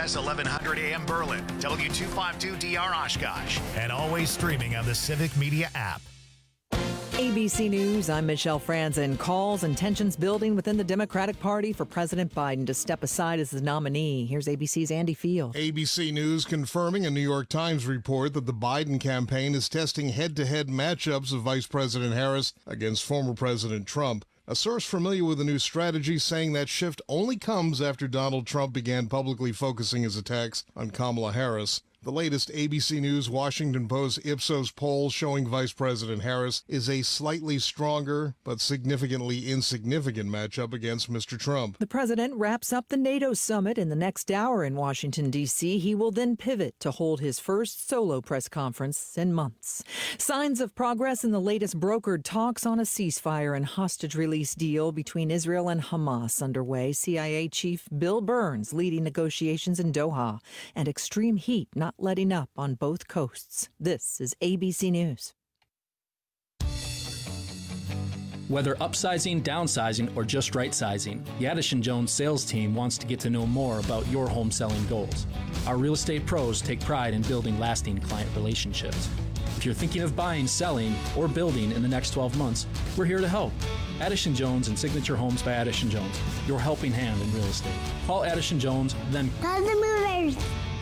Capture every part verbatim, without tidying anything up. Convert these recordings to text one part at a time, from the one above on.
S eleven hundred A M Berlin, W two fifty-two D R Oshkosh, and always streaming on the Civic Media app. A B C News, I'm Michelle Franzen. Calls and tensions building within the Democratic Party for President Biden to step aside as the nominee. Here's A B C's Andy Field. A B C News confirming a New York Times report that the Biden campaign is testing head-to-head matchups of Vice President Harris against former President Trump. A source familiar with the new strategy saying that shift only comes after Donald Trump began publicly focusing his attacks on Kamala Harris. The latest A B C News Washington Post Ipsos poll showing Vice President Harris is a slightly stronger but significantly insignificant matchup against Mister Trump. The president wraps up the NATO summit in the next hour in Washington, D C He will then pivot to hold his first solo press conference in months. Signs of progress in the latest brokered talks on a ceasefire and hostage release deal between Israel and Hamas underway. C I A Chief Bill Burns leading negotiations in Doha, and extreme heat not letting up on both coasts. This is A B C News. Whether upsizing, downsizing, or just right-sizing, the Addison Jones sales team wants to get to know more about your home selling goals. Our real estate pros take pride in building lasting client relationships. If you're thinking of buying, selling, or building in the next twelve months, we're here to help. Addison Jones and Signature Homes by Addison Jones, your helping hand in real estate. Call Addison Jones, then call the movers.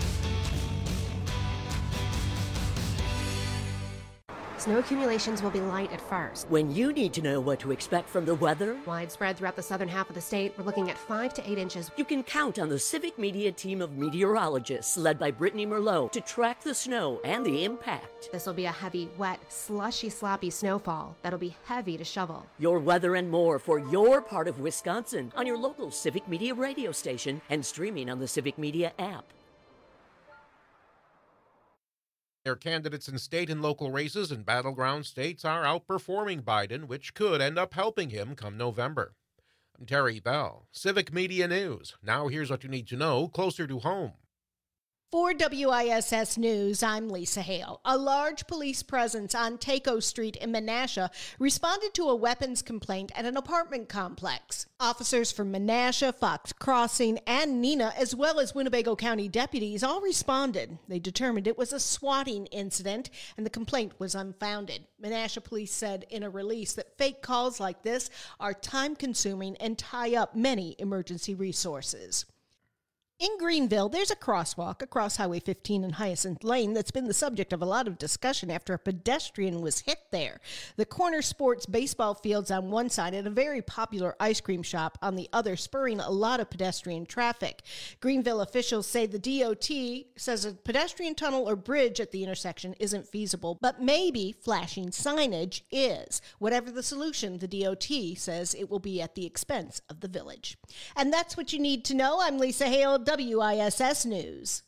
Snow accumulations will be light at first. When you need to know what to expect from the weather, widespread throughout the southern half of the state, we're looking at five to eight inches. You can count on the Civic Media team of meteorologists led by Brittany Merlot to track the snow and the impact. This will be a heavy, wet, slushy, sloppy snowfall that'll be heavy to shovel. Your weather and more for your part of Wisconsin on your local Civic Media radio station and streaming on the Civic Media app. Their candidates in state and local races in battleground states are outperforming Biden, which could end up helping him come November. I'm Terry Bell, Civic Media News. Now here's what you need to know closer to home. For W I S S News, I'm Lisa Hale. A large police presence on Taco Street in Menasha responded to a weapons complaint at an apartment complex. Officers from Menasha, Fox Crossing, and Neenah, as well as Winnebago County deputies, all responded. They determined it was a swatting incident and the complaint was unfounded. Menasha police said in a release that fake calls like this are time-consuming and tie up many emergency resources. In Greenville, there's a crosswalk across Highway fifteen and Hyacinth Lane that's been the subject of a lot of discussion after a pedestrian was hit there. The Corner Sports baseball field's on one side and a very popular ice cream shop on the other, spurring a lot of pedestrian traffic. Greenville officials say the D O T says a pedestrian tunnel or bridge at the intersection isn't feasible, but maybe flashing signage is. Whatever the solution, the D O T says it will be at the expense of the village. And that's what you need to know. I'm Lisa Hale, W I S S News.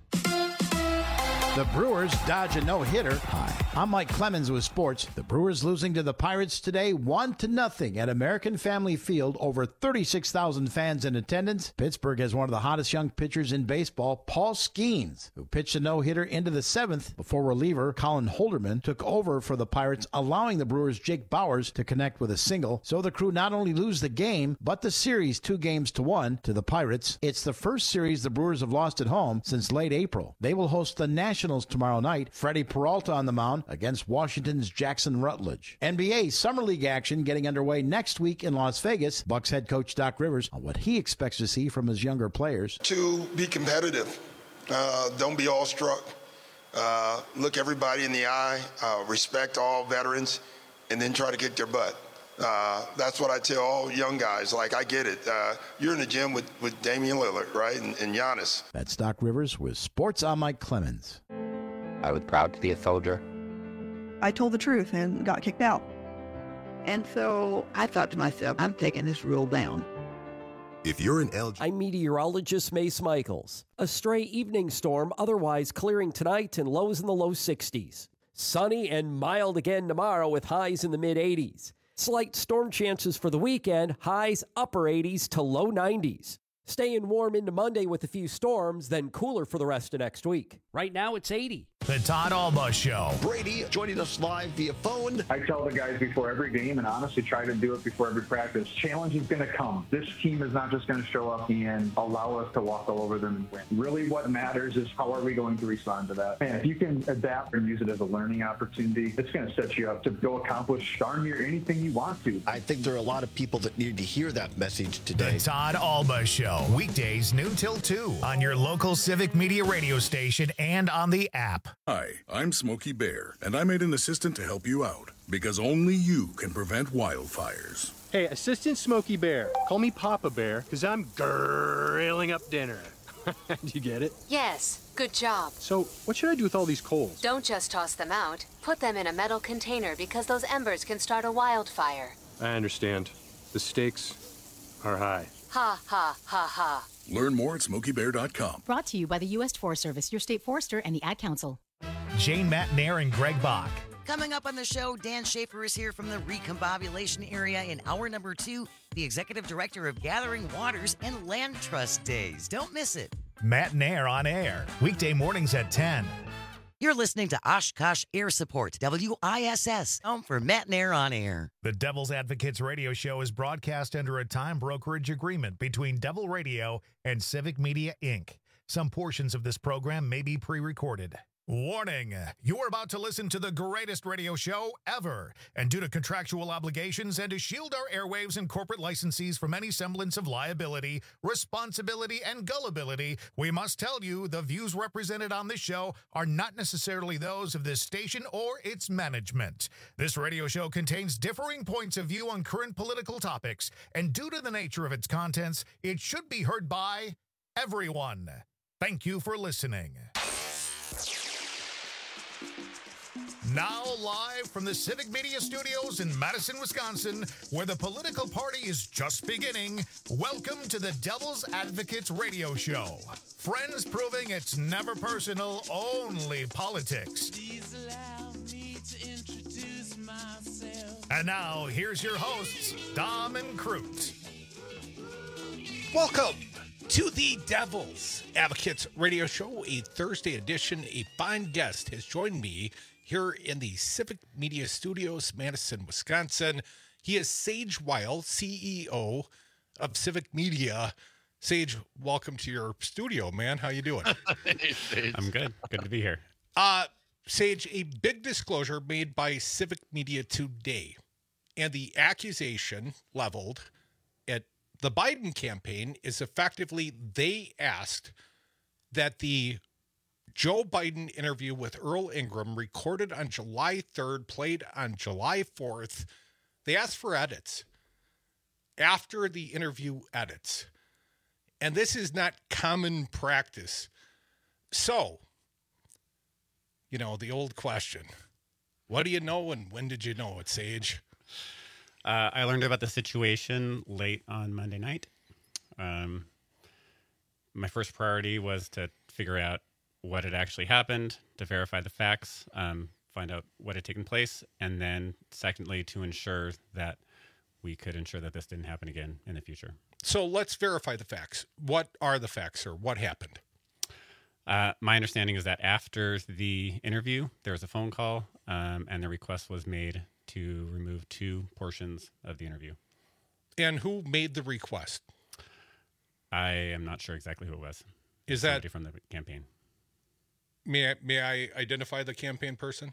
The Brewers dodge a no-hitter. Hi, I'm Mike Clemens with sports. The Brewers losing to the Pirates today, one to nothing at American Family Field. Over thirty-six thousand fans in attendance. Pittsburgh has one of the hottest young pitchers in baseball, Paul Skeens, who pitched a no-hitter into the seventh before reliever Colin Holderman took over for the Pirates, allowing the Brewers' Jake Bauers to connect with a single. So the Crew not only lose the game, but the series two games to one to the Pirates. It's the first series the Brewers have lost at home since late April. They will host the Nationals tomorrow night. Freddie Peralta on the mound against Washington's Jackson Rutledge. N B A Summer League action getting underway next week in Las Vegas. Bucks head coach Doc Rivers on what he expects to see from his younger players. To be competitive. Uh, don't be awestruck. Uh, look everybody in the eye. Uh, respect all veterans. And then try to kick their butt. Uh, that's what I tell all young guys. Like, I get it. Uh, you're in the gym with, with Damian Lillard, right, and, and Giannis. That's Doc Rivers with Sports. I'm Mike Clemens. I was proud to be a soldier. I told the truth and got kicked out. And so I thought to myself, I'm taking this rule down. If you're an L G... I'm meteorologist Mace Michaels. A stray evening storm, otherwise clearing tonight and lows in the low sixties. Sunny and mild again tomorrow with highs in the mid-eighties. Slight storm chances for the weekend, highs upper eighties to low nineties. Staying warm into Monday with a few storms, then cooler for the rest of next week. Right now it's eighty. The Todd Alba Show. Brady joining us live via phone. I tell the guys before every game, and honestly try to do it before every practice, challenge is going to come. This team is not just going to show up and allow us to walk all over them and win. Really what matters is how are we going to respond to that. And if you can adapt and use it as a learning opportunity, it's going to set you up to go accomplish darn near anything you want to. I think there are a lot of people that need to hear that message today. The Todd Alba Show. Weekdays noon till two on your local Civic Media radio station and on the app. Hi, I'm Smokey Bear, and I made an assistant to help you out, because only you can prevent wildfires. Hey, Assistant Smokey Bear. Call me Papa Bear, because I'm grilling up dinner. Do you get it? Yes, good job. So, what should I do with all these coals? Don't just toss them out. Put them in a metal container, because those embers can start a wildfire. I understand. The stakes are high. Ha, ha, ha, ha. Learn more at smokey bear dot com. Brought to you by the U S Forest Service, your state forester, and the Ad Council. Jane Matnair and Greg Bach. Coming up on the show, Dan Schaefer is here from the Recombobulation area in hour number two, the executive director of Gathering Waters and Land Trust Days. Don't miss it. Matnair on air, weekday mornings at ten. You're listening to Oshkosh Air Support, W I S S, home for Matnair on air. The Devil's Advocates radio show is broadcast under a time brokerage agreement between Devil Radio and Civic Media, Incorporated. Some portions of this program may be pre-recorded. Warning, you are about to listen to the greatest radio show ever. And due to contractual obligations and to shield our airwaves and corporate licensees from any semblance of liability, responsibility, and gullibility, we must tell you the views represented on this show are not necessarily those of this station or its management. This radio show contains differing points of view on current political topics, and due to the nature of its contents, it should be heard by everyone. Thank you for listening. Now live from the Civic Media Studios in Madison, Wisconsin, where the political party is just beginning, welcome to the Devil's Advocates radio show. Friends proving it's never personal, only politics. Please allow me to introduce myself. And now, here's your hosts, Dom and Crute. Welcome to the Devil's Advocates radio show, a Thursday edition. A fine guest has joined me here in the Civic Media Studios, Madison, Wisconsin. He is Sage Weil, C E O of Civic Media. Sage, welcome to your studio, man. How you doing? Hey, Sage. I'm good. Good to be here. Uh, Sage, a big disclosure made by Civic Media today, and the accusation leveled at the Biden campaign is effectively they asked that the Joe Biden interview with Earl Ingram, recorded on July third, played on July fourth. They asked for edits after the interview edits. And this is not common practice. So, you know, the old question, what do you know and when did you know it, Sage? Uh, I learned about the situation late on Monday night. Um, my first priority was to figure out what had actually happened, to verify the facts, um, find out what had taken place, and then secondly, to ensure that we could ensure that this didn't happen again in the future. So let's verify the facts. What are the facts, or what happened? Uh, my understanding is that after the interview, there was a phone call, um, and the request was made to remove two portions of the interview. And who made the request? I am not sure exactly who it was. Is that somebody from the campaign? May I, may I identify the campaign person?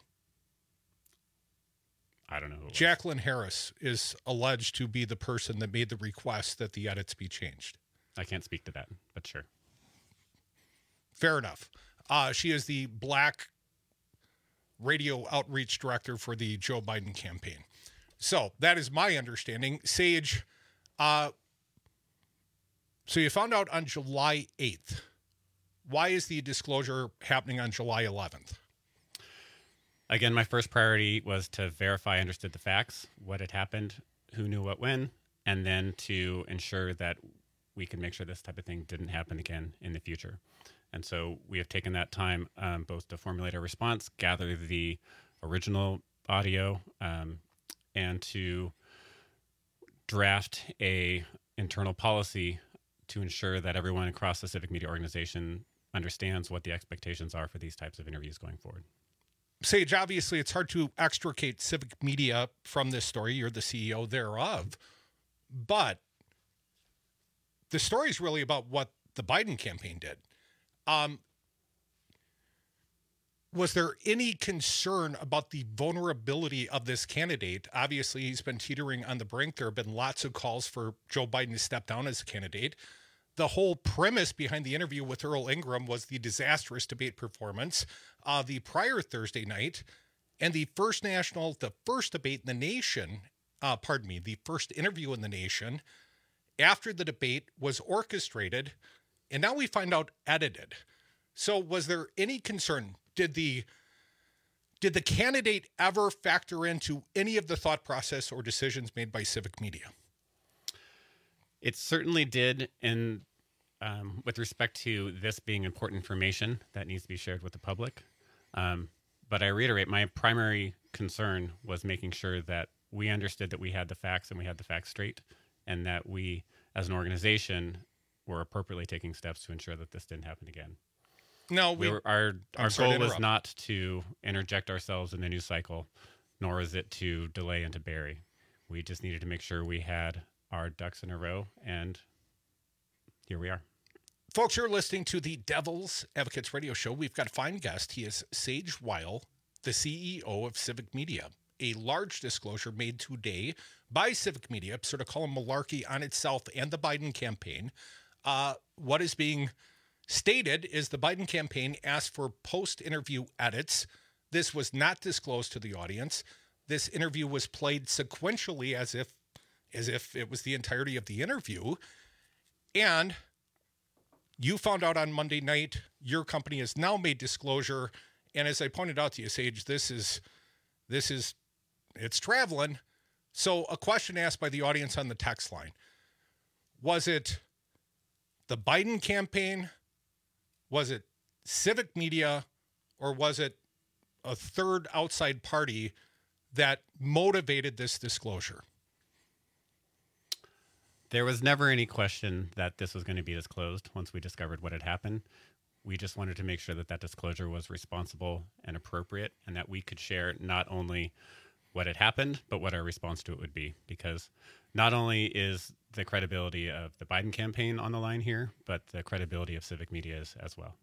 I don't know who it was. Jacqueline Harris is alleged to be the person that made the request that the edits be changed. I can't speak to that, but sure. Fair enough. Uh, she is the black radio outreach director for the Joe Biden campaign. So that is my understanding. Sage, uh, so you found out on July eighth. Why is the disclosure happening on July eleventh? Again, my first priority was to verify I understood the facts, what had happened, who knew what when, and then to ensure that we can make sure this type of thing didn't happen again in the future. And so we have taken that time um, both to formulate a response, gather the original audio, um, and to draft a internal policy to ensure that everyone across the Civic Media organization understands what the expectations are for these types of interviews going forward. Sage, obviously it's hard to extricate Civic Media from this story. You're the C E O thereof. But the story is really about what the Biden campaign did. Um, was there any concern about the vulnerability of this candidate? Obviously, he's been teetering on the brink. There have been lots of calls for Joe Biden to step down as a candidate. The whole premise behind the interview with Earl Ingram was the disastrous debate performance uh, the prior Thursday night, and the first national, the first debate in the nation, uh, pardon me, the first interview in the nation after the debate was orchestrated, and now we find out edited. So was there any concern? Did the did the candidate ever factor into any of the thought process or decisions made by Civic Media? It certainly did, in um, with respect to this being important information that needs to be shared with the public. Um, but I reiterate, my primary concern was making sure that we understood that we had the facts and we had the facts straight, and that we, as an organization, were appropriately taking steps to ensure that this didn't happen again. No, we, we were, our I'm our sorry goal to was interrupt. not to interject ourselves in the news cycle, nor is it to delay and to bury. We just needed to make sure we had our ducks in a row, and here we are. Folks, you're listening to the Devil's Advocates Radio Show. We've got a fine guest. He is Sage Weil, the C E O of Civic Media. A large disclosure made today by Civic Media, sort of call him malarkey on itself and the Biden campaign. Uh, what is being stated is the Biden campaign asked for post-interview edits. This was not disclosed to the audience. This interview was played sequentially as if as if it was the entirety of the interview. And you found out on Monday night, your company has now made disclosure. And as I pointed out to you, Sage, this is, this is, it's traveling. So a question asked by the audience on the text line: was it the Biden campaign? Was it Civic Media? Or was it a third outside party that motivated this disclosure? There was never any question that this was going to be disclosed once we discovered what had happened. We just wanted to make sure that that disclosure was responsible and appropriate, and that we could share not only what had happened, but what our response to it would be. Because not only is the credibility of the Biden campaign on the line here, but the credibility of Civic Media is as well.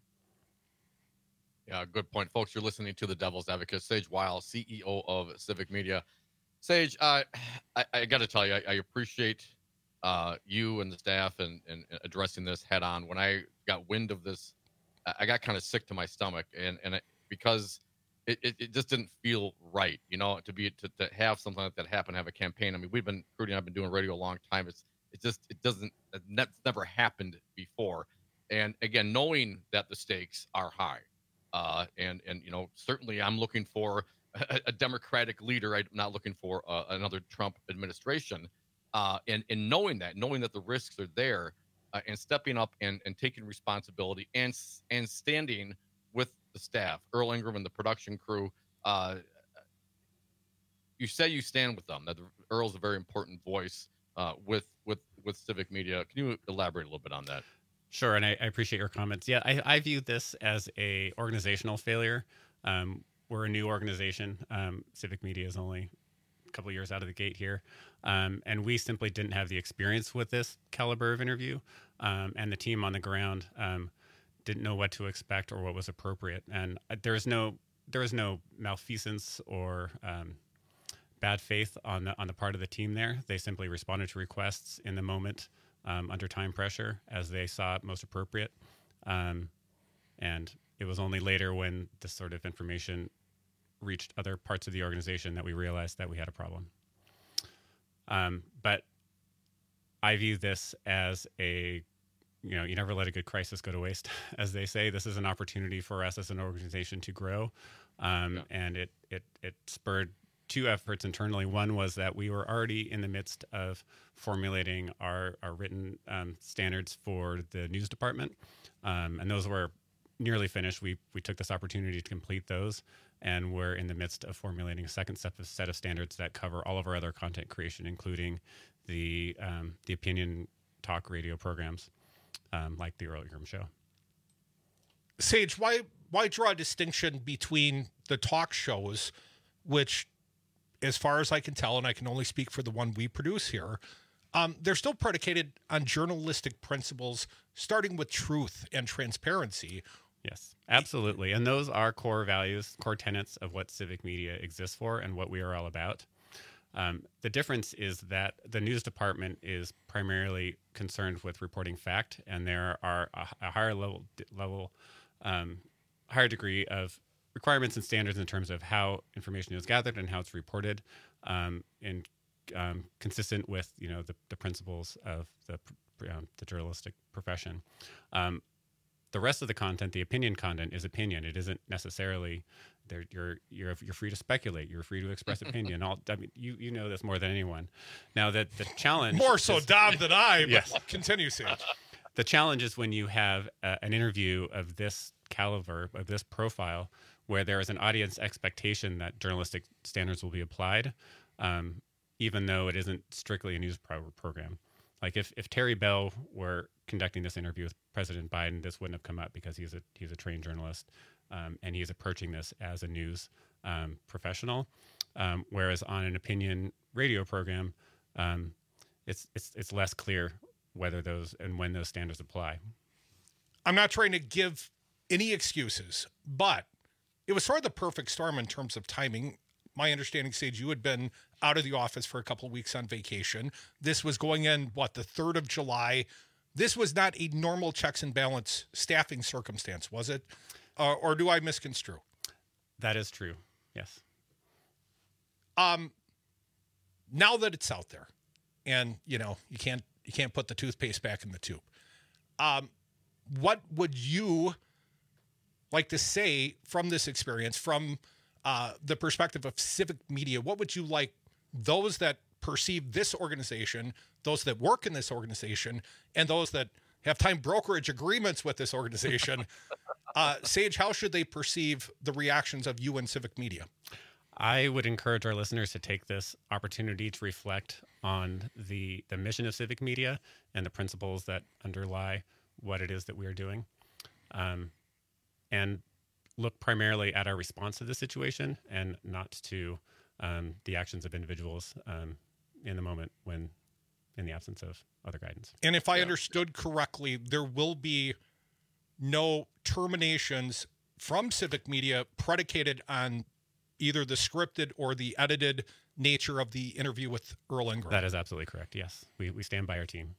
Yeah, good point. Folks, you're listening to the Devil's Advocate, Sage Weil, C E O of Civic Media. Sage, uh, I, I got to tell you, I, I appreciate uh, you and the staff and, and addressing this head on. When I got wind of this, I got kind of sick to my stomach, and and it, because it, it, it just didn't feel right, you know, to be to, to have something like that happen, have a campaign. I mean, we've been, Rudy and I've been doing radio a long time. It's it just it doesn't it's never happened before. And again, knowing that the stakes are high, uh, and and you know, certainly I'm looking for a, a Democratic leader. I'm not looking for uh, another Trump administration. Uh, and and knowing that, knowing that the risks are there. Uh, and stepping up and, and taking responsibility and and standing with the staff, Earl Ingram and the production crew. Uh, you say you stand with them. That Earl's a very important voice uh, with with with Civic Media. Can you elaborate a little bit on that? Sure, and I, I appreciate your comments. Yeah, I, I view this as a organizational failure. Um, we're a new organization. Um, Civic Media is only couple of years out of the gate here. Um, and we simply didn't have the experience with this caliber of interview. Um, and the team on the ground um, didn't know what to expect or what was appropriate. And there is no, there is no malfeasance or um, bad faith on the, on the part of the team there. They simply responded to requests in the moment um, under time pressure as they saw it most appropriate. Um, and it was only later when this sort of information reached other parts of the organization that we realized that we had a problem. Um, but I view this as a, you know, you never let a good crisis go to waste, as they say. This is an opportunity for us as an organization to grow. Um, yeah. And it, it, it spurred two efforts internally. One was that we were already in the midst of formulating our, our written um, standards for the news department. Um, and those were nearly finished. We, we took this opportunity to complete those. And we're in the midst of formulating a second set of, set of standards that cover all of our other content creation, including the um, the opinion talk radio programs. um, like the Earl Ingram Show. Sage, why why draw a distinction between the talk shows, which, as far as I can tell, and I can only speak for the one we produce here, um, they're still predicated on journalistic principles, starting with truth and transparency. Yes, absolutely. And those are core values, core tenets of what civic media exists for and what we are all about. Um, the difference is that the news department is primarily concerned with reporting fact, and there are a, a higher level, level um, higher degree of requirements and standards in terms of how information is gathered and how it's reported, um, and um, consistent with you know the, the principles of the um, the journalistic profession. Um, the rest of the content, the opinion content, is opinion. It isn't necessarily. There, you're you're you're free to speculate. You're free to express opinion. All I mean, you you know this more than anyone. Now that the challenge more so is, Dom than I. But yes. Continue, Sage. The challenge is when you have uh, an interview of this caliber, of this profile, where there is an audience expectation that journalistic standards will be applied, um, even though it isn't strictly a news pro- program. Like if, if Terry Bell were conducting this interview with President Biden, this wouldn't have come up because he's a he's a trained journalist, um, and he's approaching this as a news um, professional. Um, whereas on an opinion radio program, um, it's it's it's less clear whether those and when those standards apply. I'm not trying to give any excuses, but it was sort of the perfect storm in terms of timing. My understanding, Sage, you had been out of the office for a couple of weeks on vacation. This was going in, what, the third of July. This was not a normal checks and balance staffing circumstance, was it? Uh, or do I misconstrue? That is true, yes. Um, now that it's out there, and, you know, you can't you can't put the toothpaste back in the tube, um, what would you like to say from this experience, from uh, the perspective of civic media? What would you like those that perceive this organization, those that work in this organization, and those that have time brokerage agreements with this organization, uh, Sage, how should they perceive the reactions of you and civic media? I would encourage our listeners to take this opportunity to reflect on the, the mission of civic media and the principles that underlie what it is that we are doing. Um, and look primarily at our response to the situation and not to um, the actions of individuals um, in the moment when in the absence of other guidance. And if I yeah. understood correctly, there will be no terminations from civic media predicated on either the scripted or the edited nature of the interview with Earl Ingram. That is absolutely correct. Yes, we we stand by our team.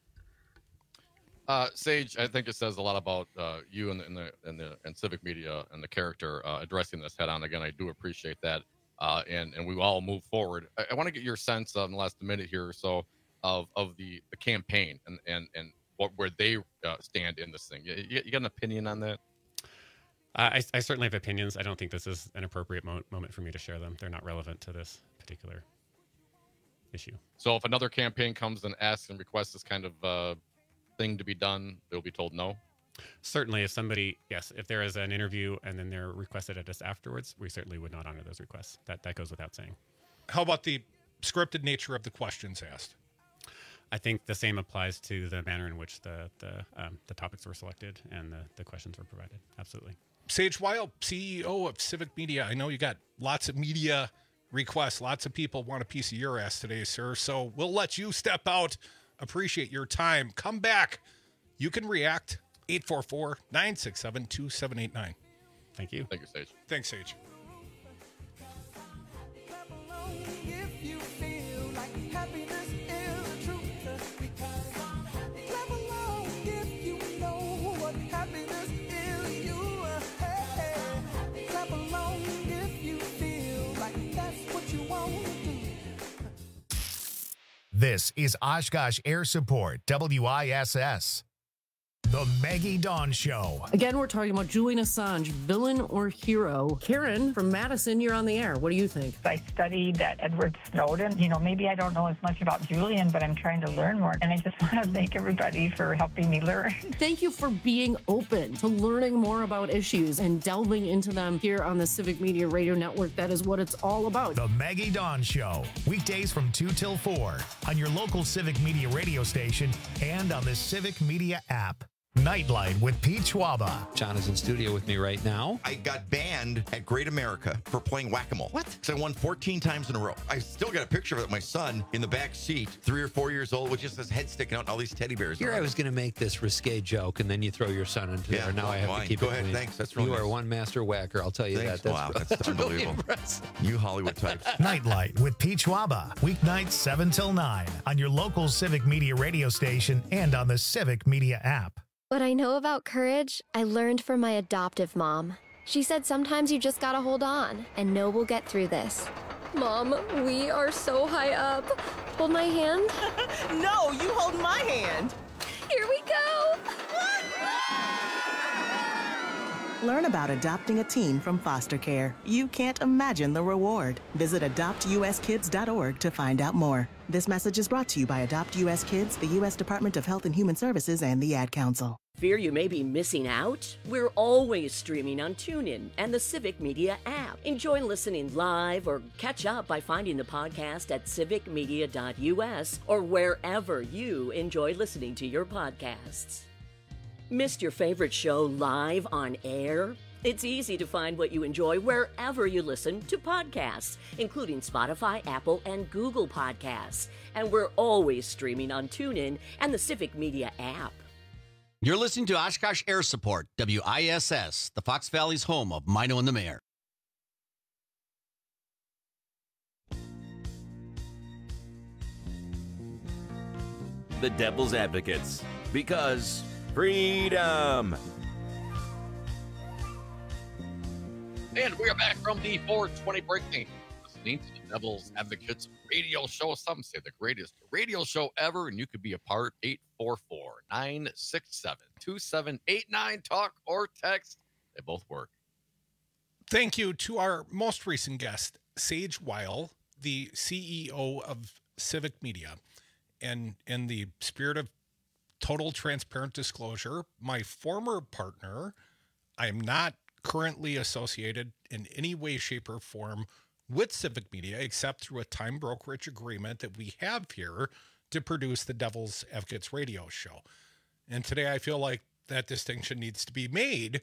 Uh, Sage, I think it says a lot about uh, you and the, and the and the and civic media and the character uh, addressing this head on. Again, I do appreciate that, uh, and and we all move forward. I, I want to get your sense uh, in the last minute here or so of of the, the campaign and and and what where they uh, stand in this thing. You, you got an opinion on that? I, I certainly have opinions. I don't think this is an appropriate mo- moment for me to share them. They're not relevant to this particular issue. So if another campaign comes and asks and requests this kind of uh, thing to be done, they'll be told no? Certainly, if somebody, yes, if there is an interview and then they're requested at us afterwards, we certainly would not honor those requests. That that goes without saying. How about the scripted nature of the questions asked? I think the same applies to the manner in which the the, um, the topics were selected and the, the questions were provided. Absolutely. Sage Weil, C E O of Civic Media. I know you got lots of media requests. Lots of people want a piece of your ass today, sir. So we'll let you step out. Appreciate your time. Come back. You can react. eight four four, nine six seven, two seven eight nine. Thank you. Thank you, Sage. Thanks, Sage. This is Oshkosh Air Support, W I S S. The Maggie Dawn Show. Again, we're talking about Julian Assange, villain or hero. Karen from Madison, you're on the air. What do you think? I studied that Edward Snowden. You know, maybe I don't know as much about Julian, but I'm trying to learn more. And I just want to thank everybody for helping me learn. Thank you for being open to learning more about issues and delving into them here on the Civic Media Radio Network. That is what it's all about. The Maggie Dawn Show. Weekdays from two till four on your local Civic Media radio station and on the Civic Media app. Nightlight with Pete Schwaba. John is in studio with me right now. I got banned at Great America for playing whack-a-mole. What? Because I won fourteen times in a row. I still got a picture of it, my son in the back seat, three or four years old, with just his head sticking out and all these teddy bears. Here I was going to make this risque joke, and then you throw your son into Yeah, there. Now well, I have fine. to keep Go it ahead. clean. Thanks. That's real You nice. are one master whacker, I'll tell you Thanks. that. That's, Wow, that's that's really unbelievable. impressive. You Hollywood types. Nightlight with Pete Schwaba. Weeknights seven till nine on your local Civic Media radio station and on the Civic Media app. What I know about courage, I learned from my adoptive mom. She said sometimes you just gotta hold on and know we'll get through this. Mom, we are so high up. Hold my hand. No, you hold my hand. Here we go. Learn about adopting a teen from foster care. You can't imagine the reward. Visit adopt u s kids dot org to find out more. This message is brought to you by Adopt U S Kids, the U S Department of Health and Human Services, and the Ad Council. Fear you may be missing out? We're always streaming on TuneIn and the Civic Media app. Enjoy listening live or catch up by finding the podcast at civic media dot u s or wherever you enjoy listening to your podcasts. Missed your favorite show live on air? It's easy to find what you enjoy wherever you listen to podcasts, including Spotify, Apple, and Google Podcasts. And we're always streaming on TuneIn and the Civic Media app. You're listening to Oshkosh Air Support, W I S S, the Fox Valley's home of Mino and the Mayor. The Devil's Advocates, because freedom. And we are back from the four twenty break. Listening to the Devil's Advocates radio show. Some say the greatest radio show ever, and you could be a part. Eight four four, nine six seven, two seven eight nine. Talk or text. They both work. Thank you to our most recent guest, Sage Weil, the C E O of Civic Media. And in the spirit of total transparent disclosure, my former partner, I am not currently associated in any way, shape, or form with Civic Media, except through a time brokerage agreement that we have here to produce the Devil's Advocates radio show. And today I feel like that distinction needs to be made.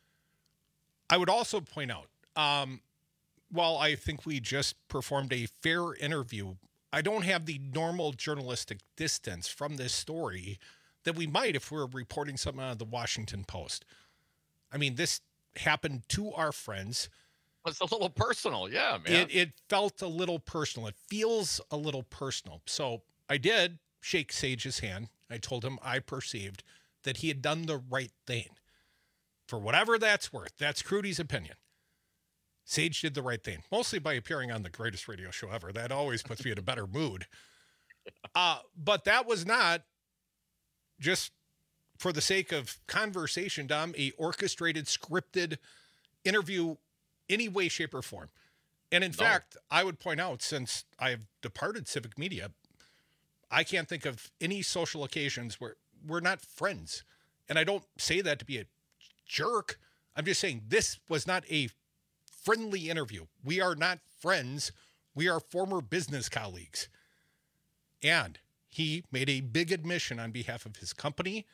I would also point out, um, while I think we just performed a fair interview, I don't have the normal journalistic distance from this story that we might if we we're reporting something out of the Washington Post. I mean, this happened to our friends. It's a little personal. Yeah, man. It, it felt a little personal. It feels a little personal. So I did shake Sage's hand. I told him I perceived that he had done the right thing. For whatever that's worth, that's Crudy's opinion. Sage did the right thing, mostly by appearing on the greatest radio show ever. That always puts me in a better mood. Uh, but that was not just for the sake of conversation, Dom, a orchestrated, scripted interview any way, shape, or form. And in no. fact, I would point out, since I have departed Civic Media, I can't think of any social occasions where we're not friends. And I don't say that to be a jerk. I'm just saying this was not a friendly interview. We are not friends. We are former business colleagues. And he made a big admission on behalf of his company.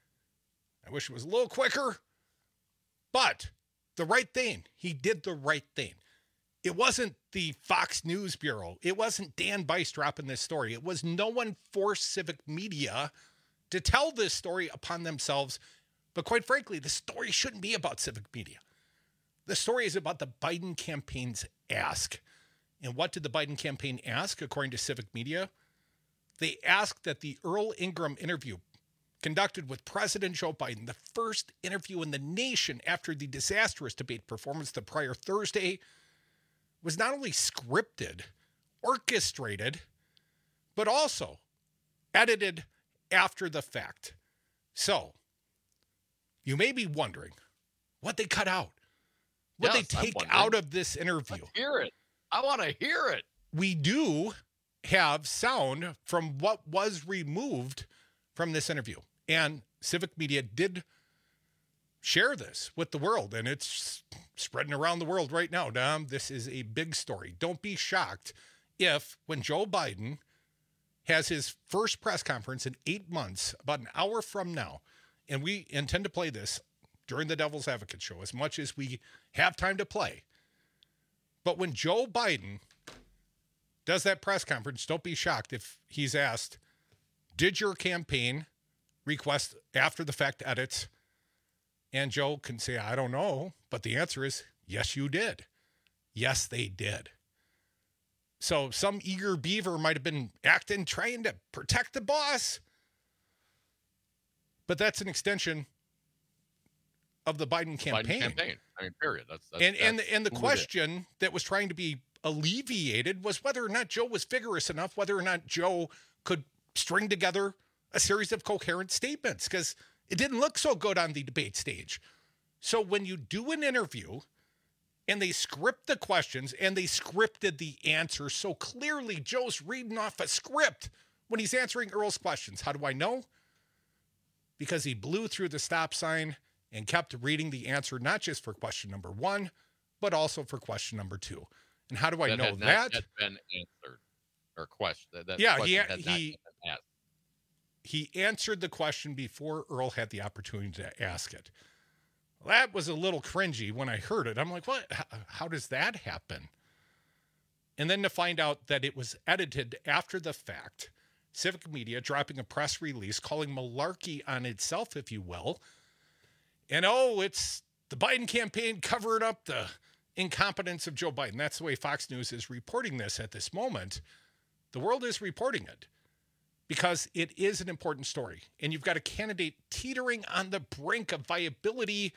I wish it was a little quicker, but the right thing. He did the right thing. It wasn't the Fox News Bureau. It wasn't Dan Bice dropping this story. It was no one forced Civic Media to tell this story upon themselves. But quite frankly, the story shouldn't be about Civic Media. The story is about the Biden campaign's ask. And what did the Biden campaign ask, according to Civic Media? They asked that the Earl Ingram interview conducted with President Joe Biden, the first interview in the nation after the disastrous debate performance the prior Thursday, was not only scripted, orchestrated, but also edited after the fact. So, you may be wondering what they cut out. What yes, they take out of this interview. Let's hear it. I want to hear it. We do have sound from what was removed from this interview. And Civic Media did share this with the world, and it's spreading around the world right now, Dom. This is a big story. Don't be shocked if, when Joe Biden has his first press conference in eight months, about an hour from now, and we intend to play this during the Devil's Advocate show as much as we have time to play. But when Joe Biden does that press conference, don't be shocked if he's asked, did your campaign request after the fact edits? And Joe can say, I don't know. But the answer is, yes, you did. Yes, they did. So some eager beaver might have been acting, trying to protect the boss. But that's an extension of the Biden campaign. Biden campaign. I mean, period. That's, that's and that's and the, and the question that was trying to be alleviated was whether or not Joe was vigorous enough, whether or not Joe could string together a series of coherent statements, because it didn't look so good on the debate stage. So when you do an interview and they script the questions and they scripted the answers so clearly, Joe's reading off a script when he's answering Earl's questions. How do I know? Because he blew through the stop sign and kept reading the answer, not just for question number one, but also for question number two. And how do I that know had that? Not yet been answered or question. That, that yeah, question he had not he yet been asked. he answered the question before Earl had the opportunity to ask it. Well, that was a little cringy when I heard it. I'm like, what? How, how does that happen? And then to find out that it was edited after the fact, Civic Media dropping a press release calling malarkey on itself, if you will. And oh, it's the Biden campaign covering up the incompetence of Joe Biden. That's the way Fox News is reporting this at this moment. The world is reporting it because it is an important story. And you've got a candidate teetering on the brink of viability.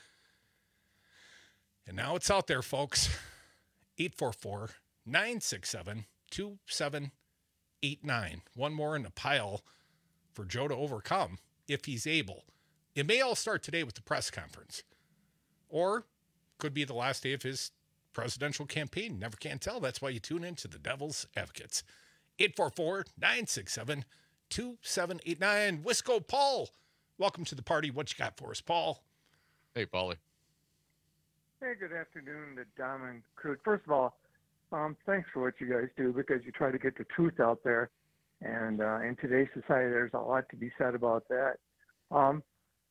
And now it's out there, folks. eight four four, nine six seven, two seven eight nine. One more in the pile for Joe to overcome if he's able. It may all start today with the press conference, or could be the last day of his presidential campaign. Never can tell. That's why you tune in to the Devil's Advocates. eight four four, nine six seven, two seven eight nine. Wisco Paul, welcome to the party. What you got for us, Paul? Hey, Paulie. Hey, good afternoon to Dom and crew. First of all, um, thanks for what you guys do, because you try to get the truth out there. And uh, in today's society, there's a lot to be said about that. Um,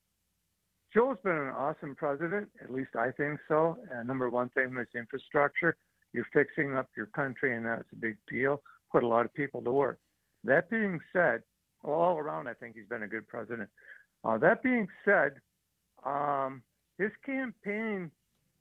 Joe's been an awesome president, at least I think so. And number one thing was infrastructure. You're fixing up your country, and that's a big deal. Put a lot of people to work. That being said, all around, I think he's been a good president. Uh, that being said, um, his campaign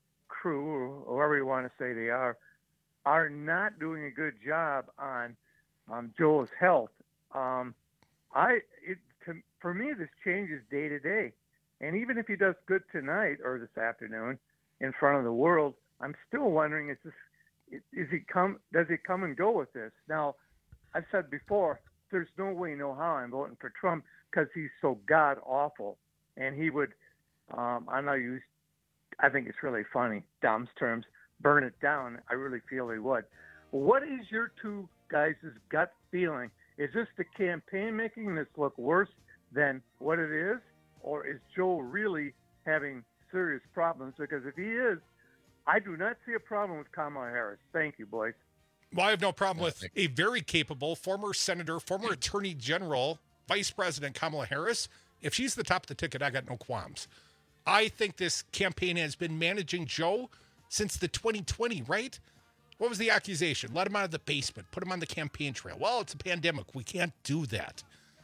crew, or whoever you want to say they are, are not doing a good job on um, Joe's health. Um, I, it, to, for me, this changes day to day. And even if he does good tonight or this afternoon in front of the world, I'm still wondering, is this, is he come, does he come and go with this? Now, I've said before, there's no way, no how I'm voting for Trump, because he's so god awful. And he would, um, I know you, I think it's really funny, Dom's terms, burn it down. I really feel he would. What is your two guys' gut feeling? Is this the campaign making this look worse than what it is? Or is Joe really having serious problems? Because if he is, I do not see a problem with Kamala Harris. Thank you, boys. Well, I have no problem with a very capable former senator, former attorney general, Vice President Kamala Harris. If she's the top of the ticket, I got no qualms. I think this campaign has been managing Joe since the twenty twenty, right? What was the accusation? Let him out of the basement, put him on the campaign trail. Well, it's a pandemic. We can't do that.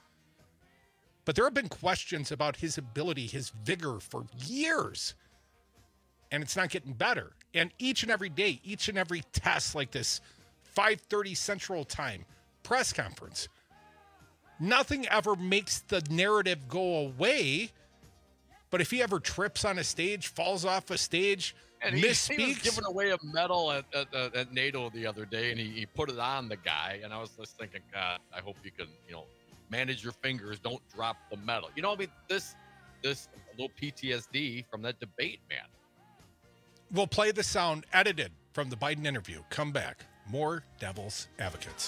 But there have been questions about his ability, his vigor for years. And it's not getting better. And each and every day, each and every test like this, five thirty Central Time press conference, nothing ever makes the narrative go away. But if he ever trips on a stage, falls off a stage, and he, misspeaks. He was giving away a medal at, at, at NATO the other day, and he, he put it on the guy. And I was just thinking, God, I hope you can, you know, manage your fingers. Don't drop the medal. You know, I mean, this, this little P T S D from that debate, man. We'll play the sound edited from the Biden interview. Come back. More Devil's Advocates.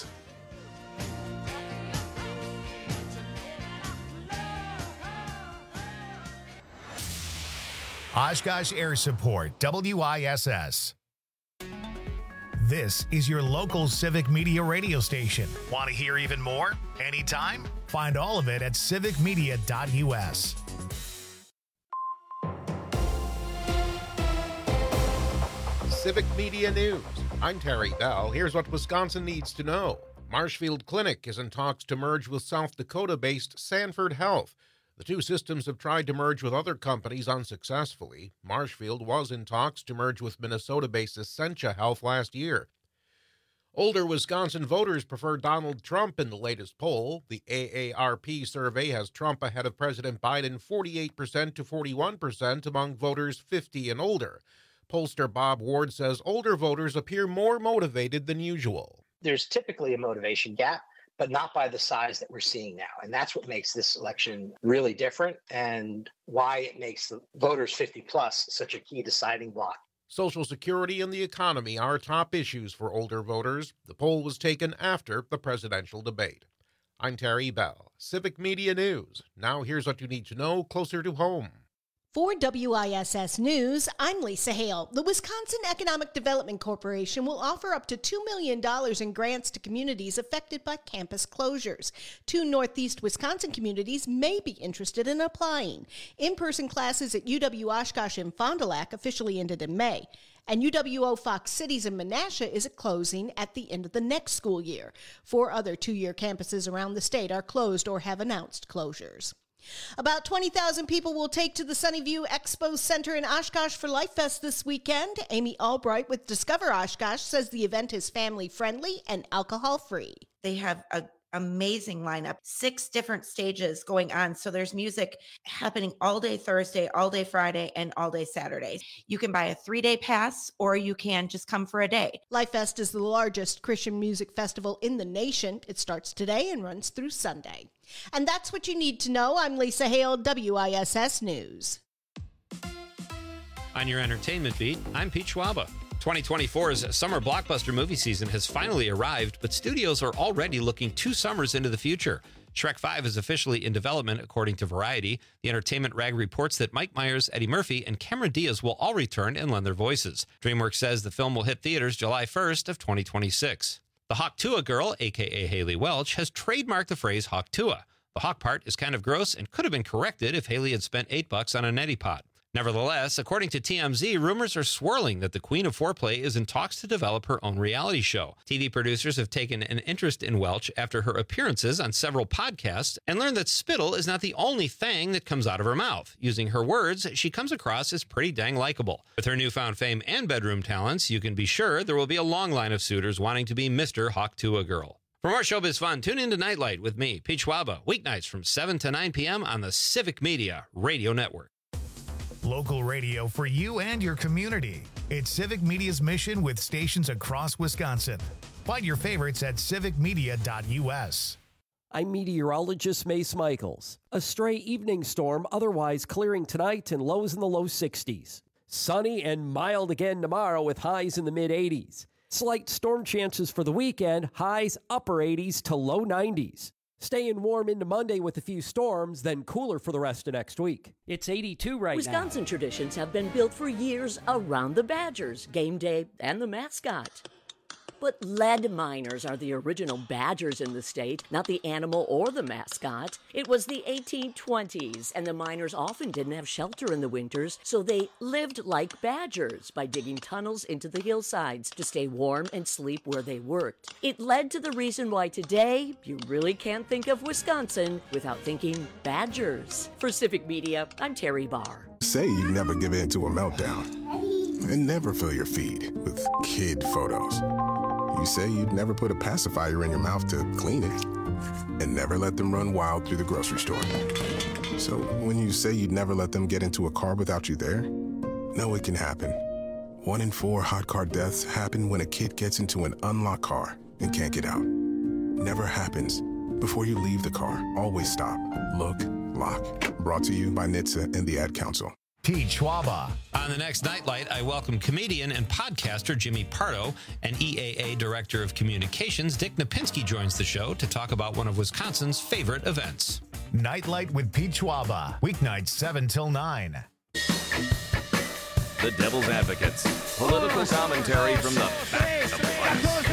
Oshkosh Air Support, W I S S. This is your local Civic Media radio station. Want to hear even more? Anytime? Find all of it at civic media dot U S. Civic Media News. I'm Terry Bell. Here's what Wisconsin needs to know. Marshfield Clinic is in talks to merge with South Dakota-based Sanford Health. The two systems have tried to merge with other companies unsuccessfully. Marshfield was in talks to merge with Minnesota-based Essentia Health last year. Older Wisconsin voters prefer Donald Trump in the latest poll. The A A R P survey has Trump ahead of President Biden forty-eight percent to forty-one percent among voters fifty and older. Pollster Bob Ward says older voters appear more motivated than usual. There's typically a motivation gap, but not by the size that we're seeing now. And that's what makes this election really different and why it makes the voters fifty plus such a key deciding block. Social Security and the economy are top issues for older voters. The poll was taken after the presidential debate. I'm Terry Bell, Civic Media News. Now here's what you need to know closer to home. For W I S S News, I'm Lisa Hale. The Wisconsin Economic Development Corporation will offer up to two million dollars in grants to communities affected by campus closures. Two Northeast Wisconsin communities may be interested in applying. In-person classes at U W Oshkosh and Fond du Lac officially ended in May. And U W O Fox Cities in Menasha is closing at the end of the next school year. Four other two-year campuses around the state are closed or have announced closures. About twenty thousand people will take to the Sunnyview Expo Center in Oshkosh for Life Fest this weekend. Amy Albright with Discover Oshkosh says the event is family-friendly and alcohol-free. They have an amazing lineup, six different stages going on. So there's music happening all day Thursday, all day Friday, and all day Saturday. You can buy a three-day pass or you can just come for a day. Life Fest is the largest Christian music festival in the nation. It starts today and runs through Sunday. And that's what you need to know. I'm Lisa Hale, W I S S News. On your entertainment beat, I'm Pete Schwaba. twenty twenty-four's summer blockbuster movie season has finally arrived, but studios are already looking two summers into the future. Shrek five is officially in development, according to Variety. The entertainment rag reports that Mike Myers, Eddie Murphy, and Cameron Diaz will all return and lend their voices. DreamWorks says the film will hit theaters July first of twenty twenty-six. The Hawk-Tuah girl, a k a. Haley Welch, has trademarked the phrase Hawk-Tuah. The hawk part is kind of gross and could have been corrected if Haley had spent eight bucks on a neti pot. Nevertheless, according to T M Z, rumors are swirling that the Queen of Foreplay is in talks to develop her own reality show. T V producers have taken an interest in Welch after her appearances on several podcasts and learned that spittle is not the only thing that comes out of her mouth. Using her words, she comes across as pretty dang likable. With her newfound fame and bedroom talents, you can be sure there will be a long line of suitors wanting to be Mister Hawk-Tuah girl. For more showbiz fun, tune in to Nightlight with me, Pete Schwaba, weeknights from seven to nine p.m. on the Civic Media Radio Network. Local radio for you and your community. It's Civic Media's mission with stations across Wisconsin. Find your favorites at civic media dot u s. I'm meteorologist Mace Michaels. A stray evening storm otherwise clearing tonight and lows in the low sixties. Sunny and mild again tomorrow with highs in the mid eighties. Slight storm chances for the weekend, highs upper eighties to low nineties. Staying warm into Monday with a few storms, then cooler for the rest of next week. It's eighty-two right Wisconsin now. Wisconsin traditions have been built for years around the Badgers, game day, and the mascot. But lead miners are the original Badgers in the state, not the animal or the mascot. It was the eighteen twenties, and the miners often didn't have shelter in the winters, so they lived like badgers by digging tunnels into the hillsides to stay warm and sleep where they worked. It led to the reason why today you really can't think of Wisconsin without thinking Badgers. For Civic Media, I'm Terry Barr. Say you never give in to a meltdown and never fill your feed with kid photos. You say you'd never put a pacifier in your mouth to clean it and never let them run wild through the grocery store. So when you say you'd never let them get into a car without you there, know it can happen. One in four hot car deaths happen when a kid gets into an unlocked car and can't get out. Never happens. Before you leave the car, always stop, look, lock. Brought to you by N H T S A and the Ad Council. Pete Schwaba. On the next Nightlight, I welcome comedian and podcaster Jimmy Pardo, and E A A Director of Communications Dick Napinski joins the show to talk about one of Wisconsin's favorite events. Nightlight with Pete Schwaba, weeknights seven till nine. The Devil's Advocates, political commentary from the back of the class.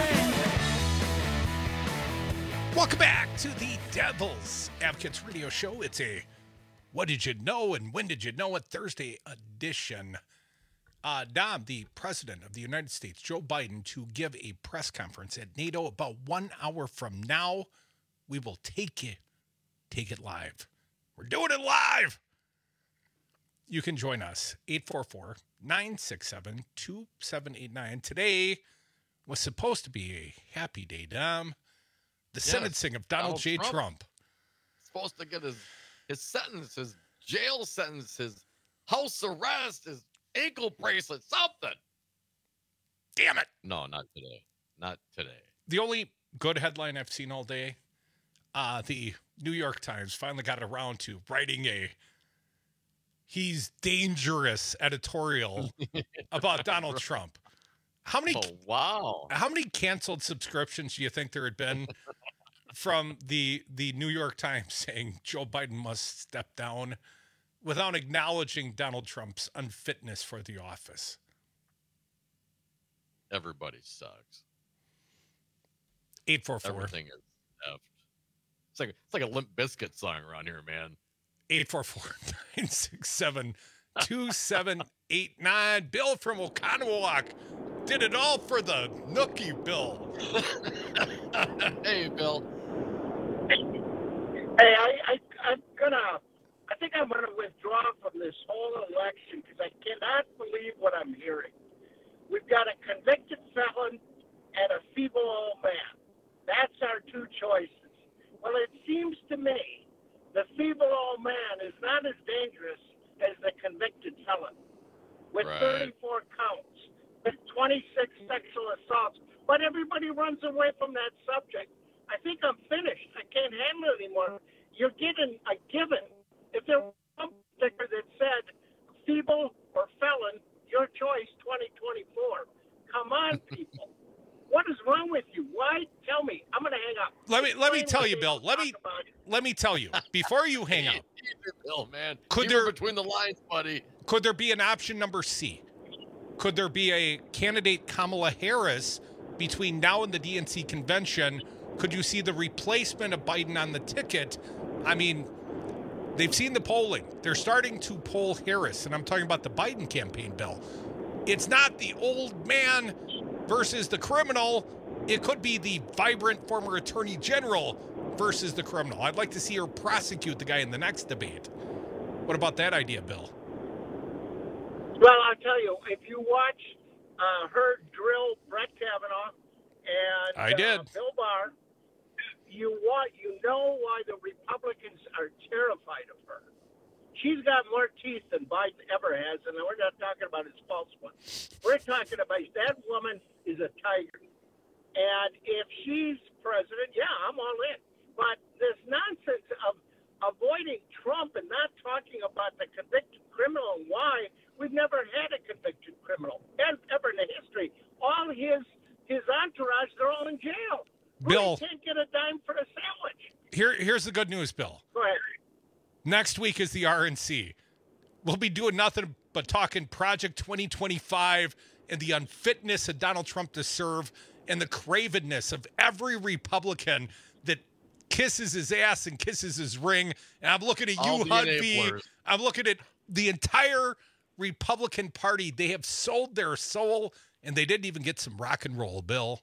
Welcome back to the Devil's Advocates radio show. It's a What Did You Know and When Did You Know It Thursday edition. uh, Dom, the president of the United States, Joe Biden, to give a press conference at NATO about one hour from now. We will take it, take it live. We're doing it live. You can join us, eight four four, nine six seven, two seven eight nine. Today was supposed to be a happy day, Dom. The Yes, sentencing of Donald, Donald J. Trump. Trump. Supposed to get his his sentence, his jail sentence, his house arrest, his ankle bracelet, something. Damn it. No, not today. Not today. The only good headline I've seen all day, uh, the New York Times finally got around to writing a he's dangerous editorial about Donald Trump. How many Oh, wow. How many canceled subscriptions do you think there had been from the the New York Times saying Joe Biden must step down without acknowledging Donald Trump's unfitness for the office? Everybody sucks. eight four four. Everything is effed. It's like it's like a Limp Bizkit song around here, man. eight four four, nine six seven, two seven eight nine. Bill from Oconomowoc did it all for the nookie, Bill. Hey, Bill. Hey, I, I, I'm gonna. I think I'm gonna withdraw from this whole election because I cannot believe what I'm hearing. We've got a convicted felon and a feeble old man. That's our two choices. Well, it seems to me the feeble old man is not as dangerous as the convicted felon, with Right. thirty-four counts, with twenty-six sexual assaults. But everybody runs away from that subject. I think I'm finished. I can't handle it anymore. You're getting a given. If there was some sticker that said feeble or felon, your choice twenty twenty-four. Come on, people. What is wrong with you? Why? Tell me. I'm going to hang up. Let me let me Explain tell what you, Bill. Let me let me tell you before you hang up. Bill, man. Could Keep there it between the lines, buddy? Could there be an option number C? Could there be a candidate Kamala Harris between now and the D N C convention? Could you see the replacement of Biden on the ticket? I mean, they've seen the polling. They're starting to poll Harris, and I'm talking about the Biden campaign, Bill. It's not the old man versus the criminal. It could be the vibrant former attorney general versus the criminal. I'd like to see her prosecute the guy in the next debate. What about that idea, Bill? Well, I'll tell you, if you watch uh, her drill Brett Kavanaugh and I did. Uh, Bill Barr, you want you know why the Republicans are terrified of her. She's got more teeth than Biden ever has, and we're not talking about his false one. We're talking about that woman is a tiger. And if she's president, yeah, I'm all in. But this nonsense of avoiding Trump and not talking about the convicted criminal and why, we've never had a convicted criminal ever in the history. All his his entourage, they're all in jail. Bill. Really can't get a dime for a sandwich. Here, here's the good news, Bill. Go ahead. Next week is the R N C. We'll be doing nothing but talking Project twenty twenty-five and the unfitness of Donald Trump to serve and the cravenness of every Republican that kisses his ass and kisses his ring. And I'm looking at All you, the Hudby. enablers. I'm looking at the entire Republican Party. They have sold their soul, and they didn't even get some rock and roll, Bill.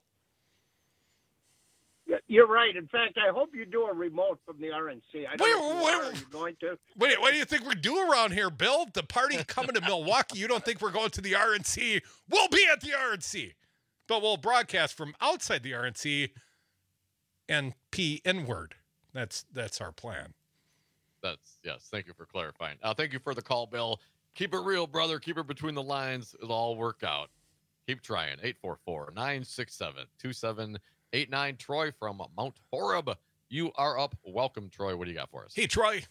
You're right. In fact, I hope you do a remote from the R N C. I don't Wait, know if you wait, are. Are you going to? Wait, what do you think we do around here, Bill? The party coming to Milwaukee. You don't think we're going to the R N C? We'll be at the R N C. But we'll broadcast from outside the R N C and P inward. That's that's our plan. That's yes. Thank you for clarifying. Uh, thank you for the call, Bill. Keep it real, brother. Keep it between the lines. It'll all work out. Keep trying. eight four four, nine six seven, two seven eight nine. Troy from Mount Horeb. You are up. Welcome, Troy. What do you got for us? Hey, Troy.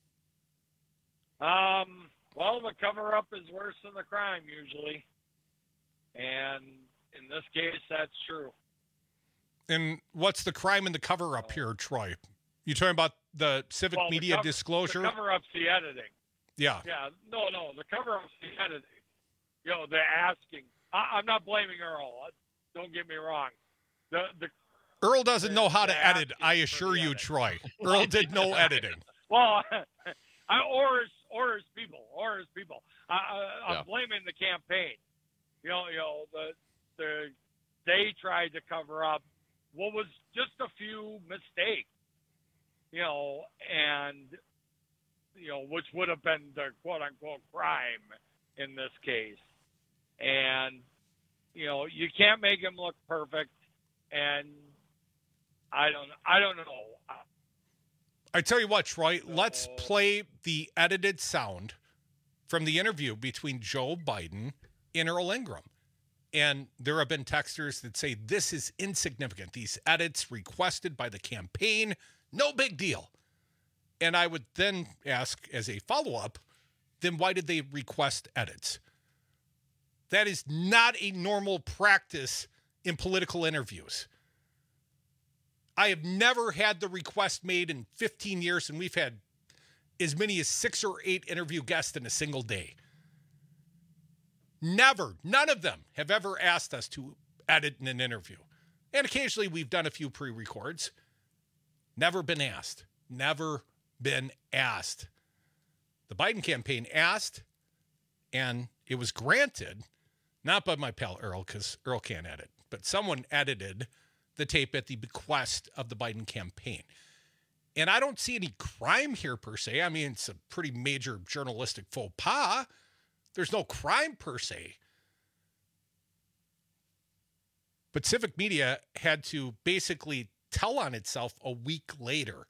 Um, well, the cover-up is worse than the crime usually. And in this case, that's true. And what's the crime in the cover-up here, Troy? You talking about the civic Well, the media cover- disclosure? The cover-up's the editing. Yeah. Yeah, no, no, the cover-up's the editing. You know, the asking. I, I'm not blaming Earl. Don't get me wrong. The the Earl doesn't know how to the edit, I assure you, Troy. Earl did no editing. Well, I, or his orders people, orders people. I, I, I'm Yeah. blaming the campaign. You know, you know, the the they tried to cover up what was just a few mistakes. You know, and you know, which would have been the quote unquote crime in this case. And you know, you can't make him look perfect. And I don't, I don't know. I tell you what, Troy, let's play the edited sound from the interview between Joe Biden and Earl Ingram. And there have been texters that say this is insignificant. These edits requested by the campaign, no big deal. And I would then ask as a follow-up, then why did they request edits? That is not a normal practice in political interviews. I have never had the request made in fifteen years, and we've had as many as six or eight interview guests in a single day. Never, none of them have ever asked us to edit in an interview. And occasionally we've done a few pre-records. Never been asked. Never been asked. The Biden campaign asked, and it was granted, not by my pal Earl, because Earl can't edit, but someone edited the tape at the bequest of the Biden campaign. And I don't see any crime here per se. I mean, it's a pretty major journalistic faux pas. There's no crime per se. But Civic Media had to basically tell on itself a week later.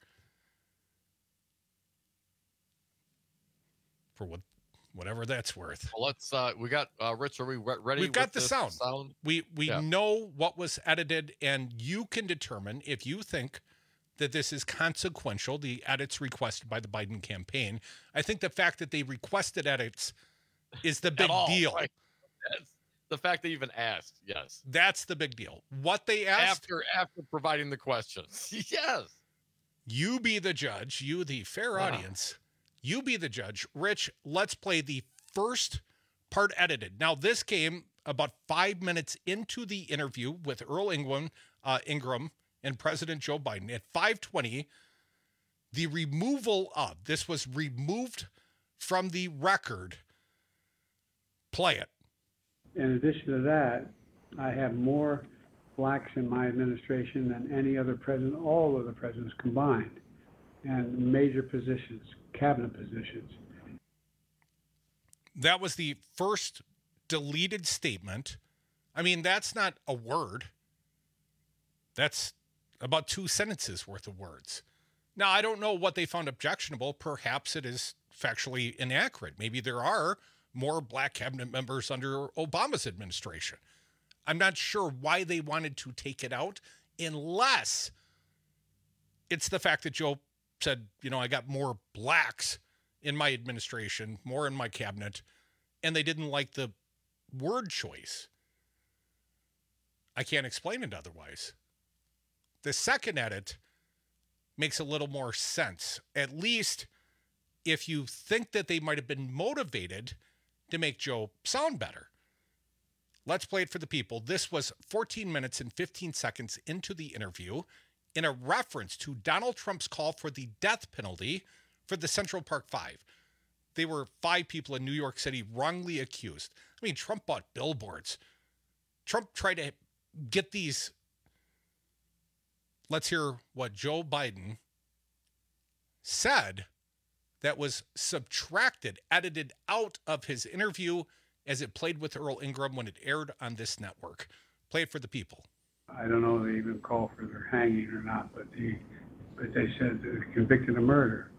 For what, whatever that's worth. Well, let's, uh, we got, uh, Rich, are we re- ready? We've got with the this sound. sound? We we Yeah. know what was edited, and you can determine if you think that this is consequential, the edits requested by the Biden campaign. I think the fact that they requested edits is the big At all, deal. right? That's the fact they even asked, yes. That's the big deal. What they asked After after providing the questions. Yes. You be the judge, you the fair Wow. audience. You be the judge. Rich, let's play the first part edited. Now, this came about five minutes into the interview with Earl Ingram, uh, Ingram and President Joe Biden. At five twenty, the removal of, this was removed from the record. Play it. In addition to that, I have more blacks in my administration than any other president, all of the presidents combined, and major positions, cabinet positions. That was the first deleted statement. I mean, that's not a word. That's about two sentences worth of words. Now, I don't know what they found objectionable. Perhaps it is factually inaccurate. Maybe there are more black cabinet members under Obama's administration. I'm not sure why they wanted to take it out, unless it's the fact that Joe said, you know, I got more blacks in my administration, more in my cabinet, and they didn't like the word choice. I can't explain it otherwise. The second edit makes a little more sense, at least if you think that they might have been motivated to make Joe sound better. Let's play it for the people. This was fourteen minutes and fifteen seconds into the interview in a reference to Donald Trump's call for the death penalty for the Central Park Five. They were five people in New York City wrongly accused. I mean, Trump bought billboards. Trump tried to get these. Let's hear what Joe Biden said that was subtracted, edited out of his interview as it played with Earl Ingram when it aired on this network. Play it for the people. I don't know if they even call for their hanging or not, but they, but they said they're convicted of murder.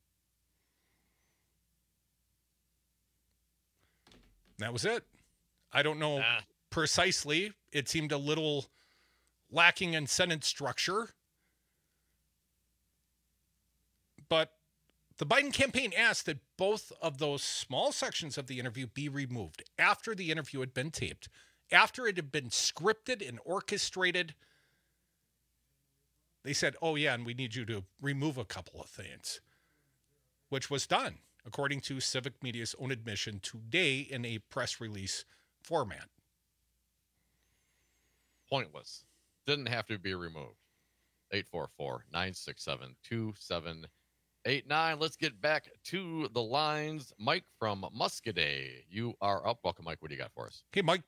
That was it. I don't know ah. precisely. It seemed a little lacking in sentence structure. But the Biden campaign asked that both of those small sections of the interview be removed after the interview had been taped, after it had been scripted and orchestrated. They said, oh, yeah, and we need you to remove a couple of things, which was done, according to Civic Media's own admission today in a press release format. Pointless. Didn't have to be removed. eight four four, nine six seven, two seven eight nine. Let's get back to the lines. Mike from Muscadet, you are up. Welcome, Mike. What do you got for us? Hey, Mike.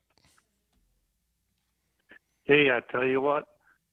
Hey, I tell you what,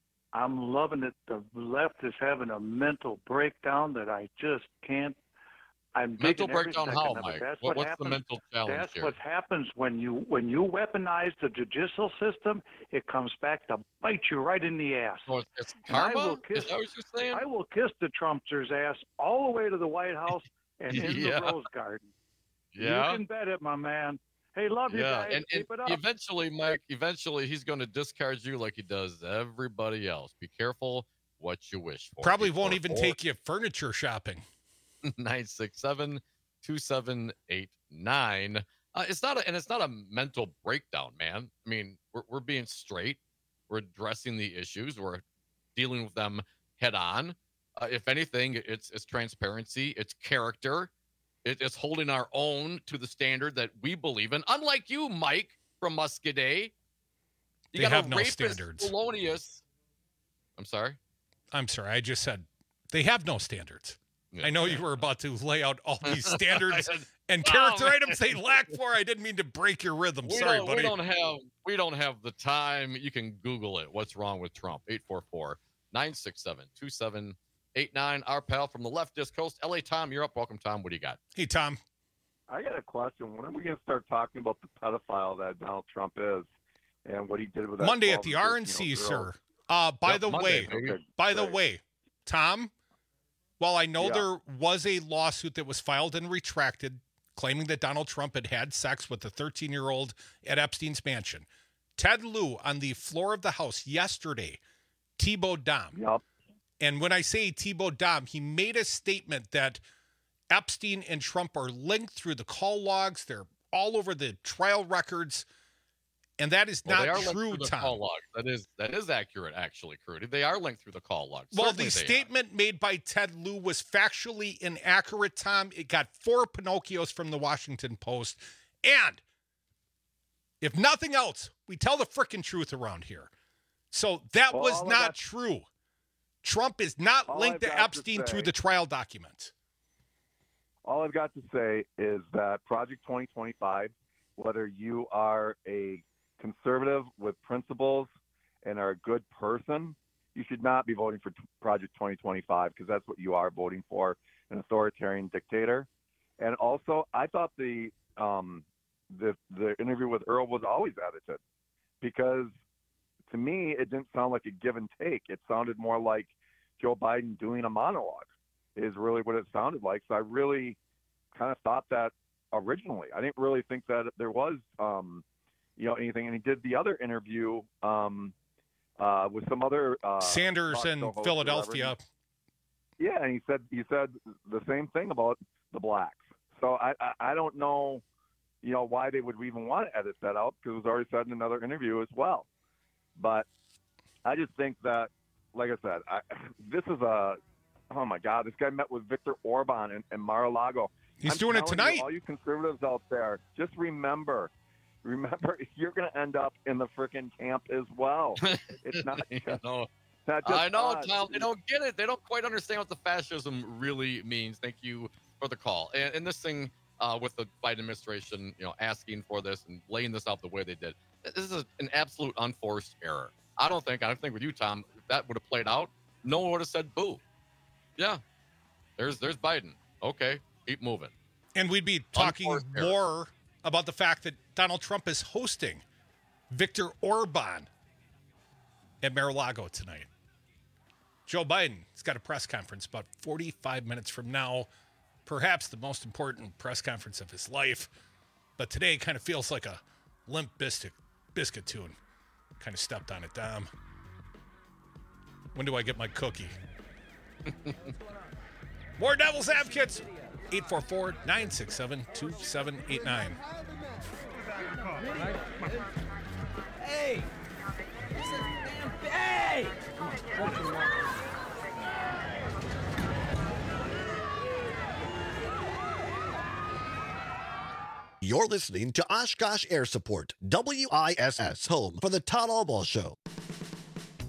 I'm loving it. The left is having a mental breakdown that I just can't. I'm Mental digging every breakdown second how, of it. Mike? That's What- what what's the happens. mental challenge That's here? what happens when you when you weaponize the judicial system. It comes back to bite you right in the ass. So it's, it's And I karma? will kiss, Is that what you're saying? I will kiss the Trumpster's ass all the way to the White House and in Yeah. the Rose Garden. Yeah. You can bet it, my man. Hey, love you Yeah, guys. and, and Keep it up. eventually, Mike, eventually he's going to discard you like he does everybody else. Be careful what you wish for. Probably won't even take you furniture shopping. nine six seven, two seven eight nine. Uh, it's not a, and it's not a mental breakdown, man. I mean, we're, we're being straight. We're addressing the issues. We're dealing with them head on. Uh, if anything, it's it's transparency. It's character. It, it's holding our own to the standard that we believe in. Unlike you, Mike from Muscadet. You They got have a no rapist, standards. felonious. I'm sorry. I'm sorry. I just said they have no standards. I know you were about to lay out all these standards and Oh, character man. items they lack for. I didn't mean to break your rhythm. We Sorry, don't, buddy. we don't have we don't have the time. You can Google it. What's wrong with Trump? eight four four, nine six seven, two seven eight nine. Our pal from the leftist coast, L A Tom, you're up. Welcome, Tom. What do you got? Hey, Tom. I got a question. When are we going to start talking about the pedophile that Donald Trump is and what he did with that Monday at twelve the and R N thirteen-year-old C, girl? sir. Uh, by Yep, the Monday. way, Okay, by the great. way, Tom, while I know Yeah. there was a lawsuit that was filed and retracted claiming that Donald Trump had had sex with a thirteen-year-old at Epstein's mansion, Ted Lieu on the floor of the House yesterday, Thibaut Dom. Yep. And when I say Thibaut Dom, he made a statement that Epstein and Trump are linked through the call logs. They're all over the trial records. And that is Well, not they are linked true, through the Tom. call logs. That is that is accurate, actually, Crudy. They are linked through the call logs. Well, Certainly the they are. statement made by Ted Lieu was factually inaccurate, Tom. It got four Pinocchios from the Washington Post. And if nothing else, we tell the frickin' truth around here. So that Well, was all I not got- true. Trump is not All linked I've to got to Epstein through say- the trial documents. All I've got to say is that Project twenty twenty-five, whether you are a conservative with principles and are a good person, you should not be voting for t- Project twenty twenty-five because that's what you are voting for, an authoritarian dictator. And also, I thought the um, the the interview with Earl was always edited because to me it didn't sound like a give and take. It sounded more like Joe Biden doing a monologue is really what it sounded like. So I really kind of thought that originally. I didn't really think that there was, um, you know, anything. And he did the other interview um, uh, with some other uh, Sanders talk in show host or Philadelphia. whatever. Yeah, and he said he said the same thing about the blacks. So I I, I don't know, you know, why they would even want to edit that out because it was already said in another interview as well. But I just think that, like I said, I, this is a oh my God, this guy met with Viktor Orban and, and Mar-a-Lago. He's I'm doing it telling tonight. You, all you conservatives out there, just remember, remember, you're going to end up in the freaking camp as well. It's not just, know, not just I know, us. Tom. They don't get it. They don't quite understand what the fascism really means. Thank you for the call. And, and this thing uh, with the Biden administration, you know, asking for this and laying this out the way they did, this is a, an absolute unforced error. I don't think. I don't think with you, Tom, if that would have played out, no one would have said boo. Yeah, there's there's Biden. Okay, keep moving. And we'd be talking Unforced error. more about the fact that Donald Trump is hosting Viktor Orban at Mar-a-Lago tonight. Joe Biden has got a press conference about forty-five minutes from now, perhaps the most important press conference of his life. But today kind of feels like a Limp Bizkit, biscuit tune. Kind of stepped on it, Dom. When do I get my cookie? More Devil's Advocates. eight four four, nine six seven, two seven eight nine. Hey! Hey! You're listening to Oshkosh Air Support, W I S S, home for the Todd Albaugh Show.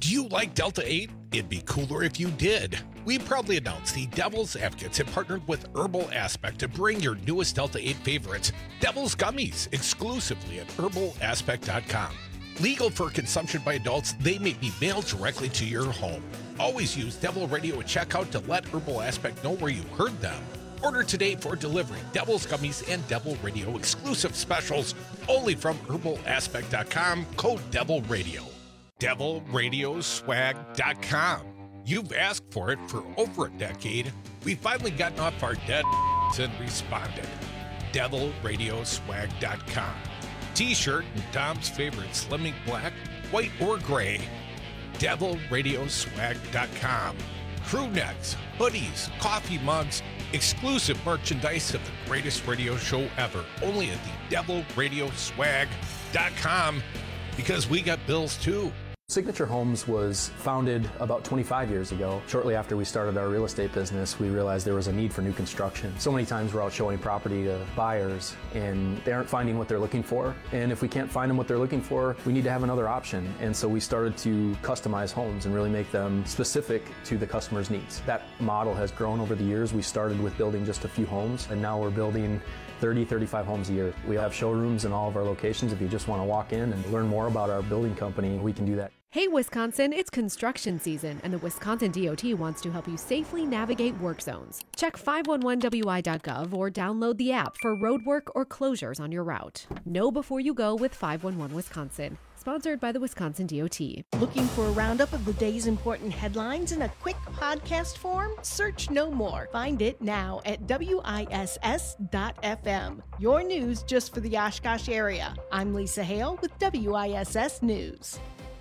Do you like Delta eight? It'd be cooler if you did. We proudly announce the Devil's Advocates have partnered with Herbal Aspect to bring your newest Delta eight favorites, Devil's Gummies, exclusively at herbal aspect dot com. Legal for consumption by adults, they may be mailed directly to your home. Always use Devil Radio at checkout to let Herbal Aspect know where you heard them. Order today for delivery. Devil's Gummies and Devil Radio exclusive specials only from herbal aspect dot com, code Devil Radio. devil radio swag dot com. You've asked for it for over a decade. We've finally gotten off our dead and responded. devil radio swag dot com. T-shirt and Tom's favorite Slimming Black, white or gray. devil radio swag dot com. Crew necks, hoodies, coffee mugs, exclusive merchandise of the greatest radio show ever. Only at the devil radio swag dot com, because we got bills too. Signature Homes was founded about twenty-five years ago. Shortly after we started our real estate business, we realized there was a need for new construction. So many times we're out showing property to buyers and they aren't finding what they're looking for. And if we can't find them what they're looking for, we need to have another option. And so we started to customize homes and really make them specific to the customer's needs. That model has grown over the years. We started with building just a few homes, and now we're building thirty, thirty-five homes a year. We have showrooms in all of our locations. If you just want to walk in and learn more about our building company, we can do that. Hey Wisconsin, it's construction season, and the Wisconsin D O T wants to help you safely navigate work zones. Check five one one W I dot gov or download the app for road work or closures on your route. Know before you go with five one one Wisconsin. Sponsored by the Wisconsin D O T. Looking for a roundup of the day's important headlines in a quick podcast form? Search no more. Find it now at W I S S dot F M. Your news just for the Oshkosh area. I'm Lisa Hale with W I S S News.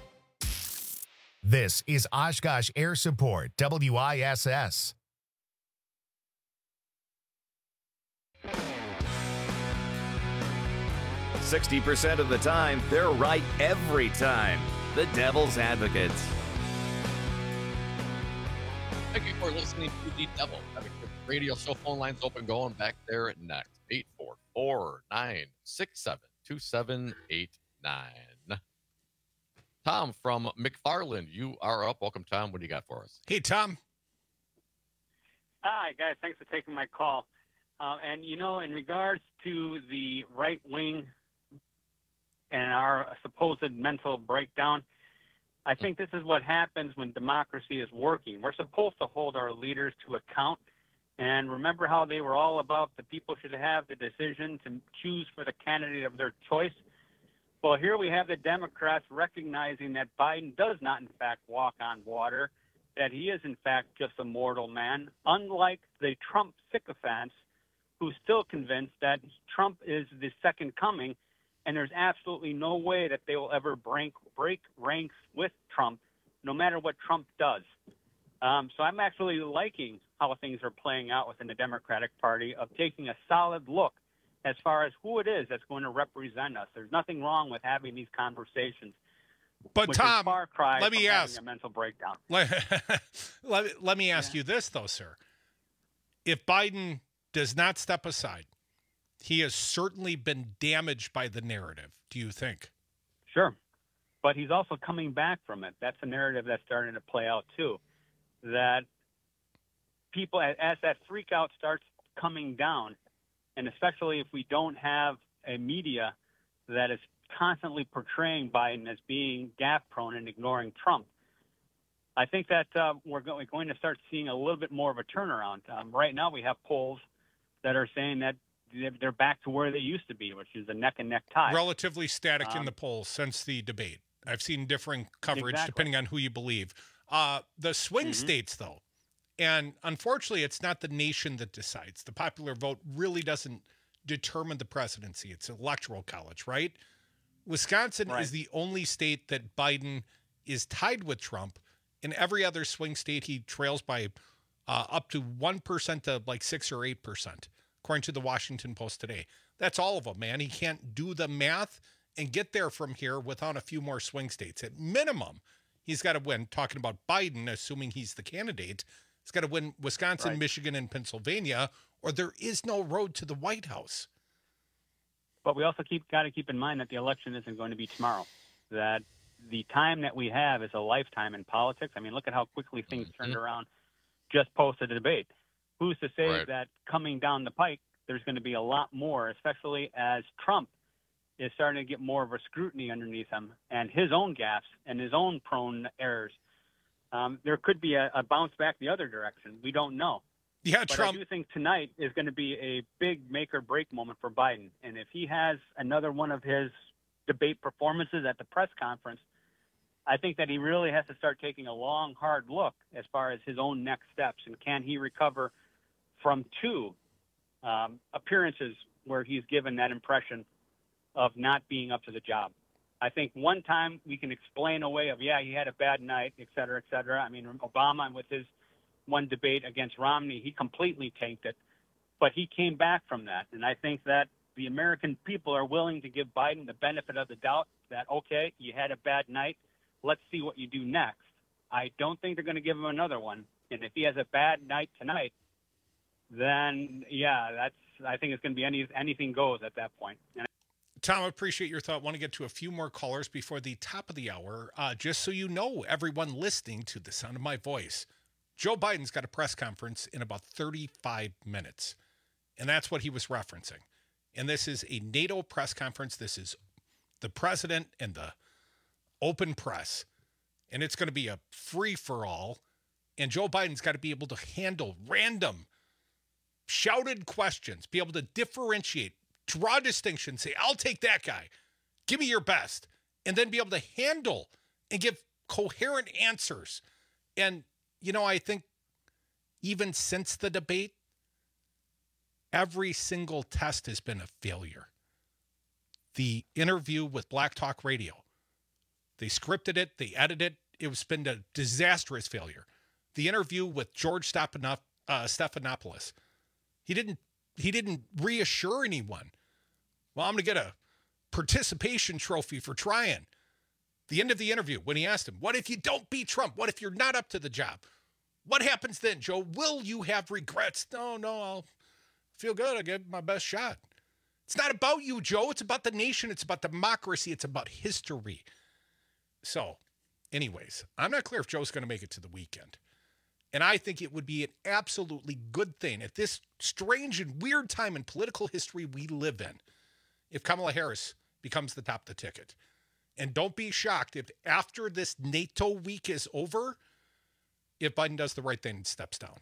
This is Oshkosh Air Support, W I S S. sixty percent of the time, they're right every time. The Devil's Advocates. Thank you for listening to the Devil Advocates Radio Show. Phone lines open, going back there at next. eight four four, nine six seven, two seven eight nine. Tom from McFarland, you are up. Welcome, Tom. What do you got for us? Hey, Tom. Hi, guys. Thanks for taking my call. Uh, and, you know, in regards to the right wing and our supposed mental breakdown, I think this is what happens when democracy is working. We're supposed to hold our leaders to account. And remember how they were all about the people should have the decision to choose for the candidate of their choice? Well, here we have the Democrats recognizing that Biden does not, in fact, walk on water, that he is, in fact, just a mortal man, unlike the Trump sycophants who's still convinced that Trump is the second coming, and there's absolutely no way that they will ever break, break ranks with Trump, no matter what Trump does. Um, so I'm actually liking how things are playing out within the Democratic Party of taking a solid look as far as who it is that's going to represent us. There's nothing wrong with having these conversations. But which Tom, is far cry let me from ask. having a mental breakdown. Let, let, let me ask yeah. you this, though, sir. If Biden does not step aside, he has certainly been damaged by the narrative, do you think? Sure. But he's also coming back from it. That's a narrative that's starting to play out, too. That people, as that freak out starts coming down, and especially if we don't have a media that is constantly portraying Biden as being gaffe-prone and ignoring Trump, I think that uh, we're going to start seeing a little bit more of a turnaround. Um, right now we have polls that are saying that they're back to where they used to be, which is a neck-and-neck tie. Relatively static um, in the polls since the debate. I've seen differing coverage exactly. depending on who you believe. Uh, the swing mm-hmm. states, though, and unfortunately, it's not the nation that decides. The popular vote really doesn't determine the presidency. It's electoral college, right? Wisconsin right. is the only state that Biden is tied with Trump. In every other swing state, he trails by uh, up to one percent to like six or eight percent, according to the Washington Post today. That's all of them, man. He can't do the math and get there from here without a few more swing states. At minimum, he's got to win, talking about Biden, assuming he's the candidate, he's got to win Wisconsin, right. Michigan, and Pennsylvania, or there is no road to the White House. But we also keep got to keep in mind that the election isn't going to be tomorrow, that the time that we have is a lifetime in politics. I mean, look at how quickly things mm-hmm. turned around just post a debate. Who's to say right. that coming down the pike, there's going to be a lot more, especially as Trump is starting to get more of a scrutiny underneath him and his own gaffes and his own prone errors. Um, there could be a, a bounce back the other direction. We don't know. Yeah, but Trump. I do think tonight is going to be a big make or break moment for Biden. And if he has another one of his debate performances at the press conference, I think that he really has to start taking a long, hard look as far as his own next steps. And can he recover from two um, appearances where he's given that impression of not being up to the job? I think one time we can explain away of, yeah, he had a bad night, et cetera, et cetera. I mean, Obama with his one debate against Romney, he completely tanked it. But he came back from that. And I think that the American people are willing to give Biden the benefit of the doubt that, okay, you had a bad night. Let's see what you do next. I don't think they're going to give him another one. And if he has a bad night tonight, then, yeah, that's. I think it's going to be any anything goes at that point. And Tom, I appreciate your thought. I want to get to a few more callers before the top of the hour. Uh, just so you know, everyone listening to the sound of my voice, Joe Biden's got a press conference in about thirty-five minutes. And that's what he was referencing. And this is a NATO press conference. This is the president and the open press. And it's going to be a free-for-all. And Joe Biden's got to be able to handle random, shouted questions, be able to differentiate, draw distinctions, say, I'll take that guy. Give me your best. And then be able to handle and give coherent answers. And, you know, I think even since the debate, every single test has been a failure. The interview with Black Talk Radio, they scripted it, they edited it. It was been a disastrous failure. The interview with George Stephanop- uh, Stephanopoulos, he didn't he didn't reassure anyone. Well, I'm going to get a participation trophy for trying. The end of the interview, when he asked him, what if you don't beat Trump? What if you're not up to the job? What happens then, Joe? Will you have regrets? No, no, I'll feel good. I give my best shot. It's not about you, Joe. It's about the nation. It's about democracy. It's about history. So, anyways, I'm not clear if Joe's going to make it to the weekend. And I think it would be an absolutely good thing at this strange and weird time in political history we live in if Kamala Harris becomes the top of the ticket. And don't be shocked if after this NATO week is over, if Biden does the right thing and steps down.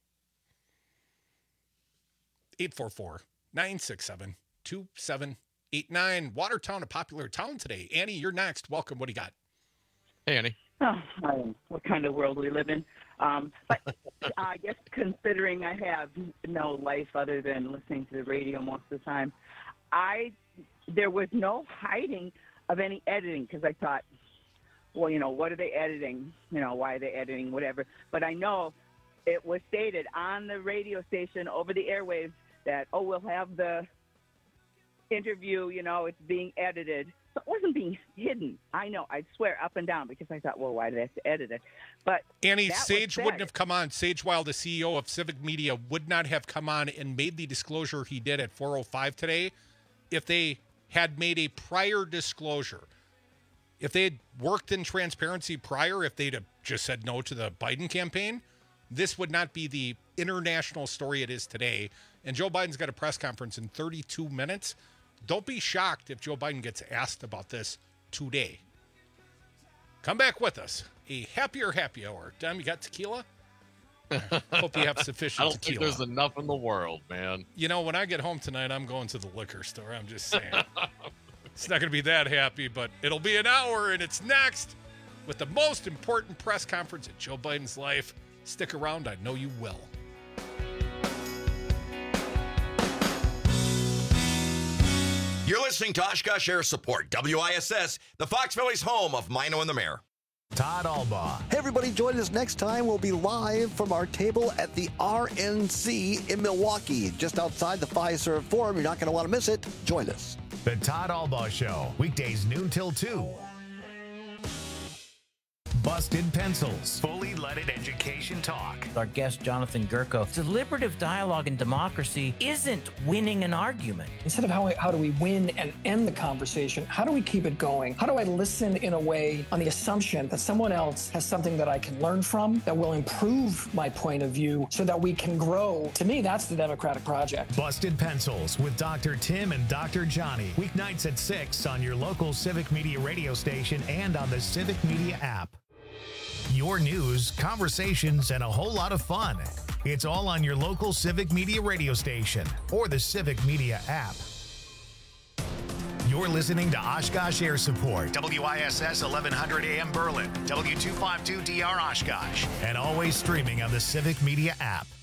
eight four four, nine six seven, two seven eight nine. Watertown, a popular town today. Annie, you're next. Welcome. What do you got? Hey, Annie. Oh, I don't know what kind of world we live in. Um, but I guess considering I have no life other than listening to the radio most of the time, I there was no hiding of any editing because I thought, well, you know, what are they editing? You know, why are they editing? Whatever. But I know it was stated on the radio station over the airwaves that, oh, we'll have the interview, you know, it's being edited. So it wasn't being hidden. I know, I swear, up and down, because I thought, well, why did they have to edit it? But Annie, Sage wouldn't have come on. Sage Wild, the C E O of Civic Media, would not have come on and made the disclosure he did at four oh five today if they had made a prior disclosure. If they had worked in transparency prior, if they'd have just said no to the Biden campaign, this would not be the international story it is today. And Joe Biden's got a press conference in thirty-two minutes. Don't be shocked if Joe Biden gets asked about this today. Come back with us. A happier happy hour. Dom, you got tequila? Hope you have sufficient I don't tequila. think there's enough in the world, man. You know, when I get home tonight, I'm going to the liquor store. I'm just saying. It's not going to be that happy, but it'll be an hour, and it's next with the most important press conference in Joe Biden's life. Stick around. I know you will. You're listening to Oshkosh Air Support, W I S S, the Fox Valley's home of Mino and the Mayor. Todd Albaugh. Hey, everybody, join us next time. We'll be live from our table at the R N C in Milwaukee, just outside the Fiserv Forum. You're not going to want to miss it. Join us. The Todd Albaugh Show, weekdays noon till two. Busted Pencils, fully leaded education talk. Our guest, Jonathan Gurko, deliberative dialogue and democracy isn't winning an argument. Instead of how, how do we win and end the conversation, how do we keep it going? How do I listen in a way on the assumption that someone else has something that I can learn from, that will improve my point of view so that we can grow? To me, that's the democratic project. Busted Pencils with Doctor Tim and Doctor Johnny. Weeknights at six on your local Civic Media radio station and on the Civic Media app. Your news, conversations, and a whole lot of fun. It's all on your local Civic Media radio station or the Civic Media app. You're listening to Oshkosh Air Support, W I S S eleven hundred A M Berlin, W two fifty-two D R Oshkosh, and always streaming on the Civic Media app.